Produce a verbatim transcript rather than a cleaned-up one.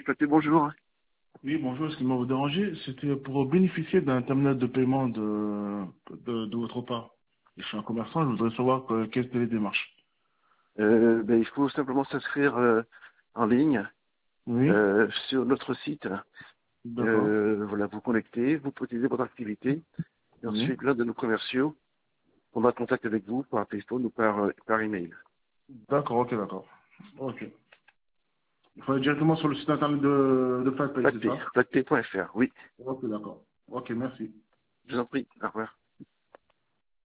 Flaté, bonjour. Oui, bonjour, excusez-moi de vous déranger. C'était pour bénéficier d'un terminal de paiement de, de, de votre part. Je suis un commerçant, je voudrais savoir que- quelles étaient les démarches. Euh, ben, il faut simplement s'inscrire euh, en ligne Oui, euh, sur notre site. d'accord. Euh, voilà, vous connectez, vous précisez votre activité. Et Oui. ensuite, l'un de nos commerciaux prendra contact avec vous par téléphone ou par, euh, par email. D'accord, ok, d'accord. Ok. Il faut aller directement sur le site internet de, de FlatPay, c'est Flaté, ça? flaté point F R, oui. Ok, d'accord. Ok, merci. Je vous en prie. Au revoir.